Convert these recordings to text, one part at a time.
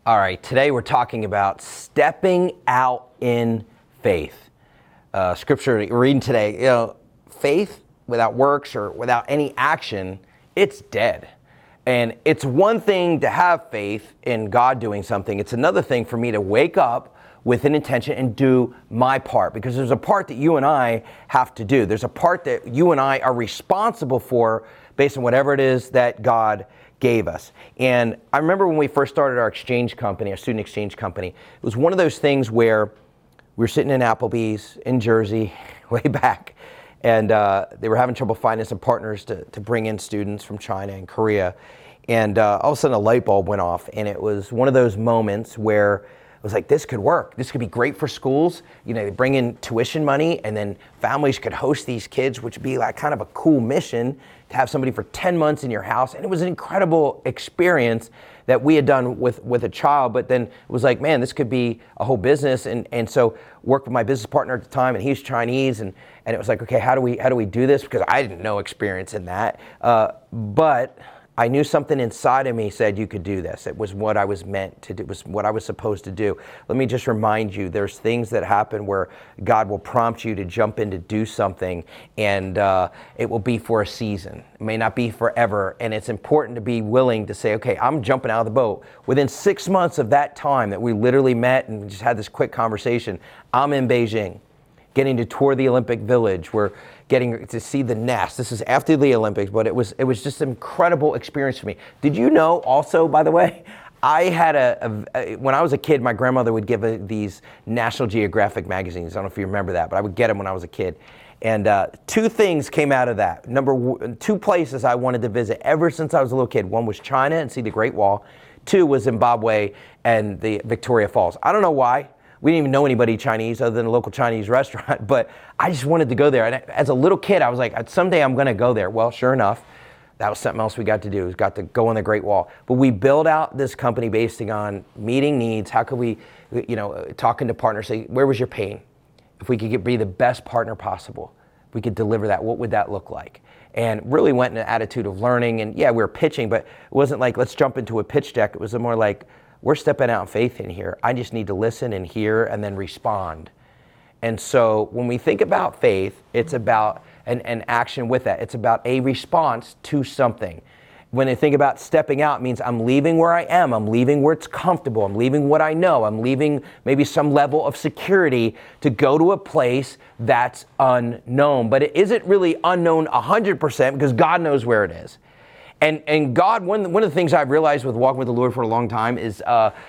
All right, today we're talking about stepping out in faith. Scripture we're reading today, faith without works or without any action, it's dead. And it's one thing to have faith in God doing something. It's another thing for me to wake up with an intention and do my part, because there's a part that you and I have to do. There's a part that you and I are responsible for based on whatever it is that God gave us. And I remember when we first started our exchange company, our student exchange company, it was one of those things where we were sitting in Applebee's in Jersey way back, and they were having trouble finding some partners to bring in students from China and Korea. And all of a sudden a light bulb went off, and it was one of those moments where it was like, this could work. This could be great for schools. They bring in tuition money, and then families could host these kids, which would be like kind of a cool mission to have somebody for 10 months in your house. And it was an incredible experience that we had done with a child. But then it was like, man, this could be a whole business. And so worked with my business partner at the time, and he's Chinese. And it was like, okay, how do we do this? Because I didn't know experience in that. But I knew something inside of me said you could do this. It was what I was meant to do. It was what I was supposed to do. Let me just remind you, there's things that happen where God will prompt you to jump in to do something, and it will be for a season. It may not be forever, and it's important to be willing to say, okay, I'm jumping out of the boat. Within 6 months of that time that we literally met and just had this quick conversation, I'm in Beijing, getting to tour the Olympic Village. We're getting to see the nest. This is after the Olympics, but it was just an incredible experience for me. Did you know also, by the way, I had when I was a kid, my grandmother would give these National Geographic magazines. I don't know if you remember that, but I would get them when I was a kid. And two things came out of that. Two places I wanted to visit ever since I was a little kid. One was China and see the Great Wall. Two was Zimbabwe and the Victoria Falls. I don't know why. We didn't even know anybody Chinese other than a local Chinese restaurant, but I just wanted to go there. And as a little kid, I was like, someday I'm going to go there. Well, sure enough, that was something else we got to do. We got to go on the Great Wall. But we built out this company based on meeting needs. How could we, talking to partners, say, where was your pain? If we could be the best partner possible, if we could deliver that, what would that look like? And really went in an attitude of learning. And yeah, we were pitching, but it wasn't like, let's jump into a pitch deck. It was more like, we're stepping out in faith in here. I just need to listen and hear and then respond. And so when we think about faith, it's about an action with that. It's about a response to something. When I think about stepping out, it means I'm leaving where I am. I'm leaving where it's comfortable. I'm leaving what I know. I'm leaving maybe some level of security to go to a place that's unknown. But it isn't really unknown 100% because God knows where it is. And God, one of the things I've realized with walking with the Lord for a long time is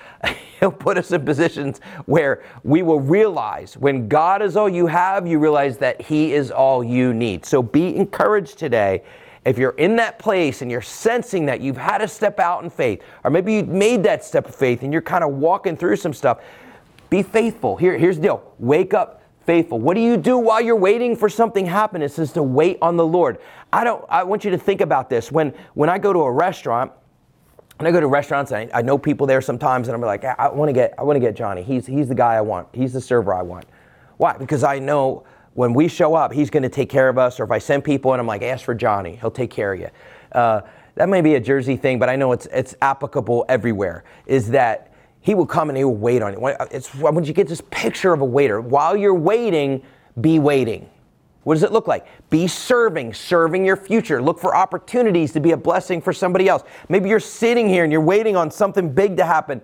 He'll put us in positions where we will realize when God is all you have, you realize that He is all you need. So be encouraged today. If you're in that place and you're sensing that you've had to step out in faith, or maybe you made that step of faith and you're kind of walking through some stuff, be faithful. Here's the deal. Wake up faithful. What do you do while you're waiting for something to happen? It says to wait on the Lord. I want you to think about this. When I go to a restaurant, and I go to restaurants, and I know people there sometimes, and I'm like, I want to get Johnny. He's the guy I want. He's the server I want. Why? Because I know when we show up, he's going to take care of us. Or if I send people and I'm like, ask for Johnny, he'll take care of you. That may be a Jersey thing, but I know it's applicable everywhere. Is that he will come and he will wait on you. When you get this picture of a waiter, while you're waiting, be waiting. What does it look like? Be serving your future. Look for opportunities to be a blessing for somebody else. Maybe you're sitting here and you're waiting on something big to happen.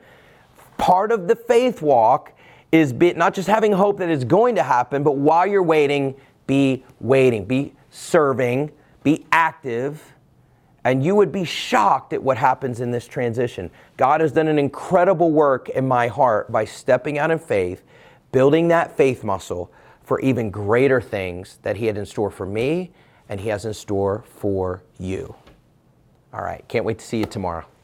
Part of the faith walk is not just having hope that it's going to happen, but while you're waiting, be serving, be active, and you would be shocked at what happens in this transition. God has done an incredible work in my heart by stepping out in faith, building that faith muscle for even greater things that He had in store for me and He has in store for you. All right, can't wait to see you tomorrow.